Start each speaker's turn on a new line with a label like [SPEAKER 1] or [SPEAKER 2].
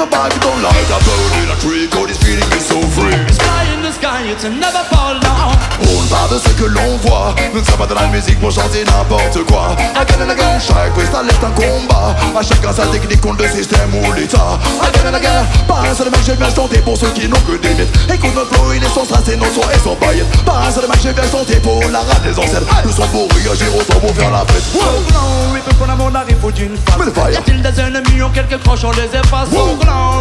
[SPEAKER 1] everybody don't like a bird in a tree, cause this feeling is so free.
[SPEAKER 2] It's fly in the sky, it's a never fall down.
[SPEAKER 1] On parle de ce que l'on voit, nous ne sommes pas dans la musique pour chanter n'importe quoi. Again and again, chaque freestyle est un combat. À chacun sa technique contre le système ou l'état. Again and again, pas un seul mec je viens chanter pour ceux qui n'ont que des mythes. Écoute notre flow, il est sans trace et nos sons et sans paillettes. Pas un seul mec je viens chanter pour la rade des ancêtres. Nous sommes pour réagir, autant pour faire la fête.
[SPEAKER 2] Wow, rip pour l'amour, la rive d'une face. Y a-t-il des ennemis ou quelques croches, on les efface.